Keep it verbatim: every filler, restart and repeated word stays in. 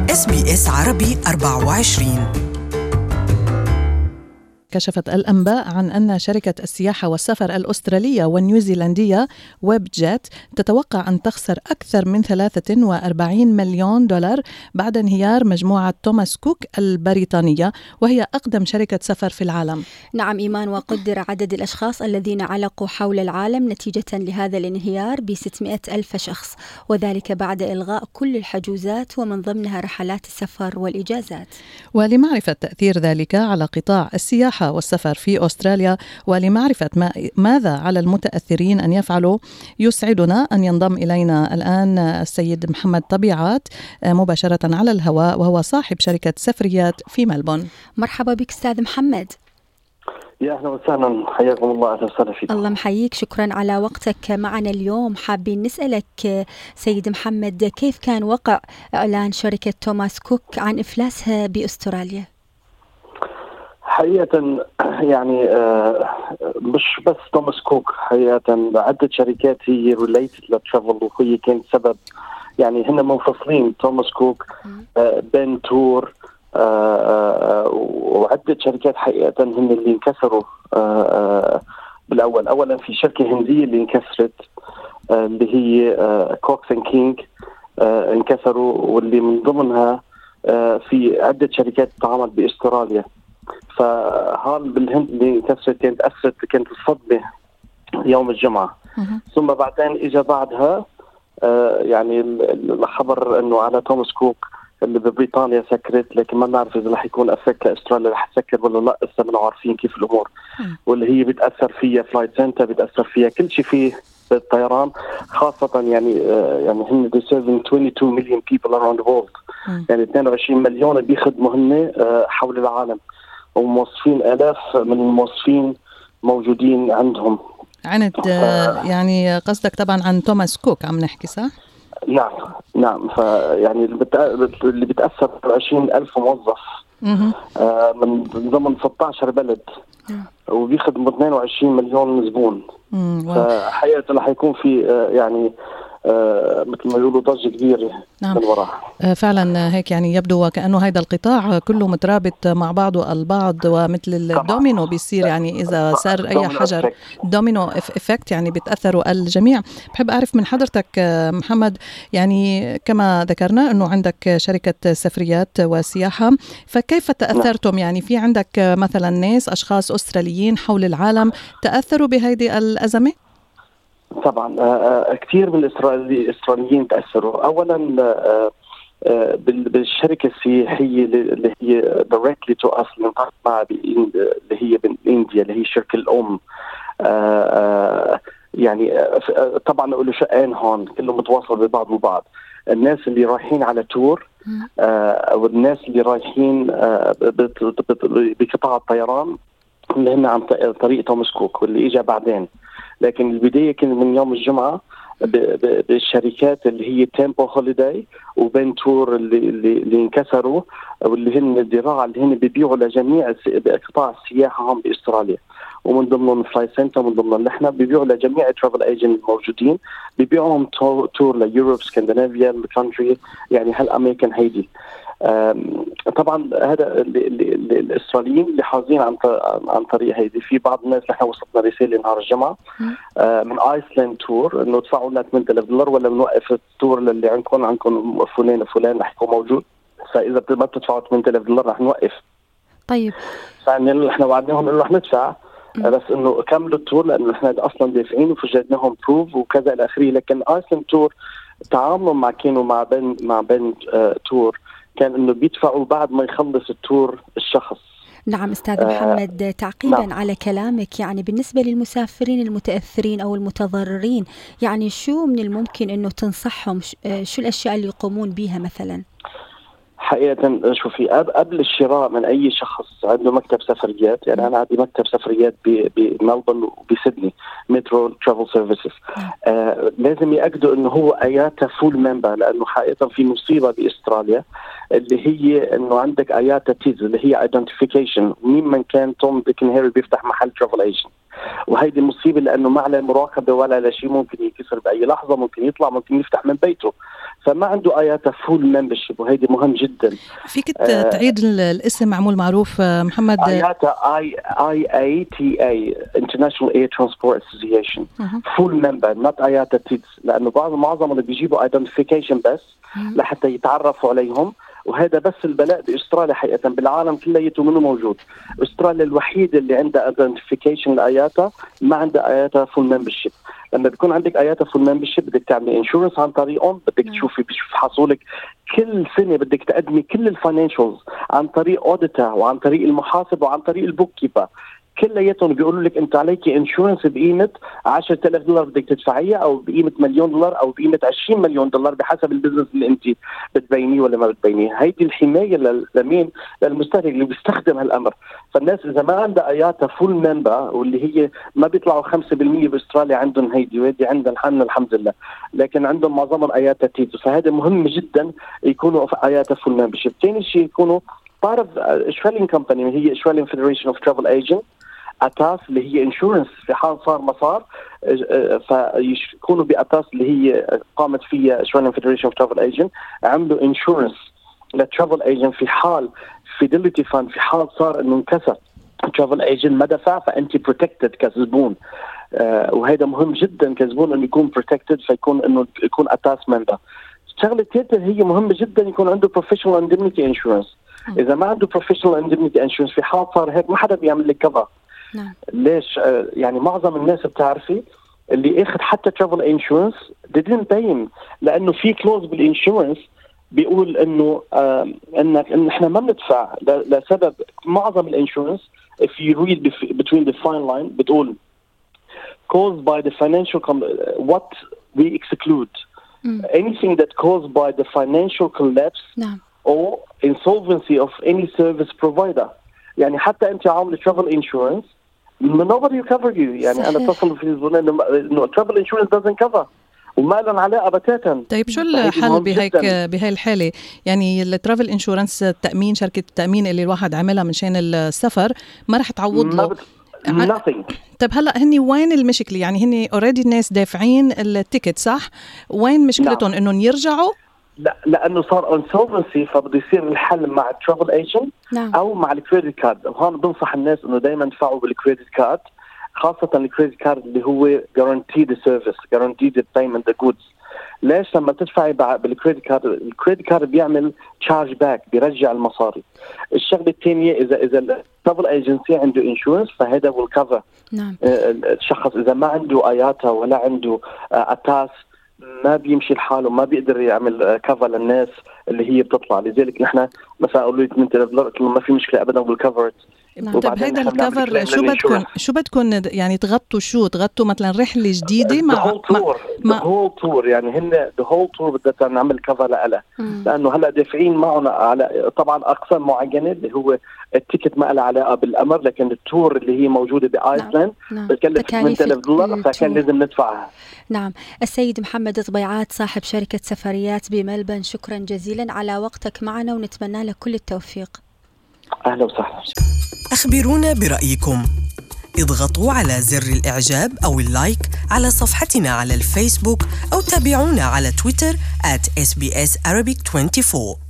إس بي إس عربي أربعة وعشرين. كشفت الأنباء عن أن شركة السياحة والسفر الأسترالية والنيوزيلندية ويب جيت تتوقع أن تخسر أكثر من ثلاثة وأربعين مليون دولار بعد انهيار مجموعة توماس كوك البريطانية، وهي أقدم شركة سفر في العالم. نعم إيمان، وقدر عدد الأشخاص الذين علقوا حول العالم نتيجة لهذا الانهيار ب ستمائة ألف شخص، وذلك بعد إلغاء كل الحجوزات ومن ضمنها رحلات السفر والإجازات. ولمعرفة تأثير ذلك على قطاع السياحة والسفر في أستراليا، ولمعرفة ما ماذا على المتأثرين أن يفعلوا، يسعدنا أن ينضم إلينا الآن السيد محمد طبيعات مباشرة على الهواء، وهو صاحب شركة سفريات في ملبون. مرحبا بك أستاذ محمد. يا أهلا وسهلا، حياكم الله. أهلا وسهلا فيكم. الله محييك، شكرا على وقتك معنا اليوم. حابين نسألك سيد محمد، كيف كان وقع إعلان شركة توماس كوك عن إفلاسها بأستراليا؟ حقيقة يعني مش بس توماس كوك، حقيقة عدة شركات هي ريليتد للترافل، وهي كانت سبب. يعني هن منفصلين، توماس كوك، بن تور، وعدة شركات حقيقة هن اللي انكسروا بالأول. أولا في شركة هندية اللي انكسرت اللي هي كوكس اند كينج، انكسروا، واللي من ضمنها في عدة شركات تعامل بأستراليا. فهال بالهند اللي كسرت كانت أثرت كانت الصدمة يوم الجمعة. ثم بعدين إجا بعدها آه يعني الخبر إنه على توماس كوك اللي ببريطانيا سكرت، لكن ما نعرف إذا رح يكون أفكت أستراليا رح تسكر ولا لا، لسه ما عارفين كيف الأمور. واللي هي بتأثر فيها فلايت سنتر، بتأثر فيها كل شيء فيه بالطيران، خاصة يعني آه يعني هن they serving twenty-two million people around the world. يعني اثنين وعشرين مليون بيخدموا هن آه حول العالم، وموظفين آلاف من الموظفين موجودين عندهم. عند يعني قصدك طبعا عن توماس كوك عم نحكي، صح؟ نعم نعم. فيعني اللي بتأثر عشرين ألف موظف آه من ضمن ستة عشر بلد، وبيخدموا اثنين وعشرين مليون زبون. فحقيقة رح يكون في آه يعني آه مثل ما يقولوا ضجة كبيرة. نعم. من وراء. آه فعلا هيك يعني يبدو وكأنه هذا القطاع كله مترابط مع بعضه البعض، ومثل الدومينو بيصير، يعني إذا صار أي حجر دومينو إفكت يعني بتأثروا الجميع. بحب أعرف من حضرتك محمد، يعني كما ذكرنا أنه عندك شركة سفريات وسياحة، فكيف تأثرتم؟ يعني في عندك مثلا ناس أشخاص أستراليين حول العالم تأثروا بهذه الأزمة؟ طبعا كثير من الإسرائيليين تأثروا. أولا بالشركة السياحية اللي هي directly to us مع اللي هي بإنديا، اللي هي شركة الأم. يعني طبعا له شقين هون كله متواصل ببعض وبعض. الناس اللي رايحين على تور والناس اللي رايحين بقطاع الطيران اللي هن عن طريق توماس كوك واللي إجا بعدين. لكن البداية كان من يوم الجمعة بالشركات اللي هي تيمبو هوليداي وبن تور اللي, اللي, اللي انكسروا، واللي هن الذراع اللي هن بيبيعوا لجميع قطاع السياحة هم بأستراليا، ومن ضمنهم فلاي سنتر، من ضمنهم نحن بيبيعوا لجميع الترافل ايجنت الموجودين، بيبيعوهم تور ليوروب، سكندنافيا، الكونتري، يعني هالأمريكان هيدي. طبعا هذا الإسرائيليين اللي حاضرين عن عن طريق هيدي. في بعض الناس نحن وصلنا رسالة نهار الجمعة من آيسلاند تور إنه ادفعوا لنا ثمانية آلاف دولار ولا بنوقف التور اللي عندكم عندكم فلان وفلان رح يكون موجود، فإذا ما بتدفعوا ثمانية آلاف دولار رح نوقف. طيب فإن إحنا وعدناهم إنه رح ندفع، بس إنه كملوا التور لأنه إحنا أصلاً دافعين وفجدناهم بروف وكذا إلى آخره. لكن آيسلاند تور تعاملوا مع كانوا مع بن مع بن آه تور كان إنه بيدفعوا بعد ما يخلص التور الشخص. نعم أستاذ محمد، آه تعقيبا نعم. على كلامك، يعني بالنسبة للمسافرين المتأثرين أو المتضررين، يعني شو من الممكن إنه تنصحهم؟ شو الأشياء اللي يقومون بها مثلا؟ حقيقة شوفي، قبل الشراء من أي شخص عنده مكتب سفريات، يعني أنا عندي مكتب سفريات بملبون وبسيدني مترو ترافل سيرفيسز، آه لازم يأكدوا إنه هو آياتا فول ممبر، لأنه حقيقة في مصيبة بأستراليا اللي هي إنه عندك آياتا تيز اللي هي identification. مين من كان توم ديك هيري بيفتح محل ترافل ايجنت، وهيدي مصيبة لأنه ما عليه مراقبة ولا لا شيء، ممكن يكسر بأي لحظة، ممكن يطلع، ممكن يفتح من بيته، فما عنده آياتا فول ممبرشيب، وهيدي مهم جدا. فيك تعيد الاسم معمول معروف محمد؟ آياتا اي اي اي تي اي International Air Transport Association فول ممبر، نوت آياتا تيتس، لأنه بعض معظم اللي بيجيبوا ايدنتيفيكيشن بس لحتى يتعرفوا عليهم، وهذا بس البلاء باستراليا حقيقة. بالعالم كليته منه موجود، استراليا الوحيدة اللي عندها ايدنتيفيكيشن لآياتا، ما عندها آياتا فول ممبرشيب. لما بيكون عندك آياتا فول ممبرشيب بدك تعملي انشورنس عن طريقهم، بدك تشوفي بيشوف حصولك كل سنة، بدك تقدمي كل الفاينانشالز عن طريق اوديتا وعن طريق المحاسب وعن طريق البوك كيبر، كلياتهم بيقولوا لك انت عليكي انشورنس بقيمه عشرة آلاف دولار بدك تدفعيها، او بقيمه مليون دولار، او بقيمه عشرين مليون دولار، بحسب البزنس اللي انت بتبينيه ولا ما بتبينيه. هيدي الحمايه للمين؟ للمستهلك اللي بيستخدم هالامر. فالناس اذا ما عندها اياتا فول ممبر، واللي هي ما بيطلعوا خمسة بالمية باستراليا عندهم هيدي، وهيدي عندنا الحمد الحمد لله، لكن عندهم معظمهم اياتا تيتو، فهذا مهم جدا يكونوا اياتا فول ممبرشيب. ثاني شيء يكونوا part of Australian company، هي Australian Federation of Travel Agents، أتاس اللي هي انشورنس في حال صار مسار، فيكونوا بأتاس اللي هي قامت فيها Australian Federation of Travel Agents، عملوا انشورنس للترافل ايجنت في حال فيديليتي فاند، في حال صار انه انكسر الترافل ايجنت ما دفع، فانت بروتكتد كزبون. آه وهذا مهم جدا كزبون انه يكون بروتكتد، فيكون انه يكون أتاس ممبر. الشغله الثالثه هي مهمه جدا يكون عنده بروفيشنال اندمنتي انشورنس. اذا ما عنده بروفيشنال اندمنتي انشورنس في حال صار هيك ما حدا بيعمل لك كفر. نعم. ليش؟ آه يعني معظم الناس بتعرفي اللي اخذ حتى ترافل انشورنس they didn't pay him، لانه في كلوز بالانشورنس بيقول انه آه انك ان احنا ما بندفع لسبب معظم الانشورنس. if you read between the fine line بتقول caused by the financial com- what we exclude mm. anything that caused by the financial collapse نعم. or insolvency of any service provider. يعني حتى انت عامل travel insurance nobody will cover you. يعني صحيح. انا اتصل في الزون انه travel insurance doesn't cover وما لهم علاقه بتاتا. طيب شو الحل بهيك بهاي الحاله؟ يعني الترافل انشورنس، التامين، شركه التامين اللي الواحد عملها من شان السفر ما رح تعوض له nothing. طيب هلا هني وين المشكله؟ يعني هني اوريدي الناس دافعين التيكت صح؟ وين مشكلتهم؟ نعم. انهم يرجعوا؟ لا لانه صار انسولفنسي، فبده يصير الحل مع الترافل ايجنت نعم. او مع الكريدت كارد. وهون بنصح الناس انه دائما يدفعوا بالكريدت كارد، خاصه الكريدت كارد اللي هو guaranteed service guaranteed payment the goods. ليش؟ لما تدفعي بالكريدت كارد الكريدت كارد بيعمل تشارج باك، بيرجع المصاري. الشغله الثانيه اذا اذا الترافل ايجنسي عنده انشورنس فهذا will cover. نعم. الشخص اذا ما عنده اياتا ولا عنده اتاس ما بيمشي الحال وما بيقدر يعمل كفر للناس اللي هي بتطلع. لذلك نحن مثلا اقول له ثمانية آلاف دولار ما في مشكله ابدا بالكفر. نعم. طيب هيدا الكفر شو بدكم شو بدكم يعني تغطوا شو تغطوا مثلا رحله جديده مع مع هول تور يعني هن ذا هول تور بدنا نعمل كفر لها لانه هلا دافعين معنا على طبعا اقسام معينه اللي هو التيكت ما لها علاقه بالامر، لكن التور اللي هي موجوده بايسلند نعم. بتكلف ثمانية آلاف دولار فكان لازم ندفعها. نعم. السيد محمد طبيعات صاحب شركه سفريات بملبن، شكرا جزيلا على وقتك معنا ونتمنى لك كل التوفيق. أهلا وسهلا. أخبرونا برأيكم، اضغطوا على زر الإعجاب أو اللايك على صفحتنا على الفيسبوك أو تابعونا على تويتر آت إس بي إس Arabic أربعة وعشرين.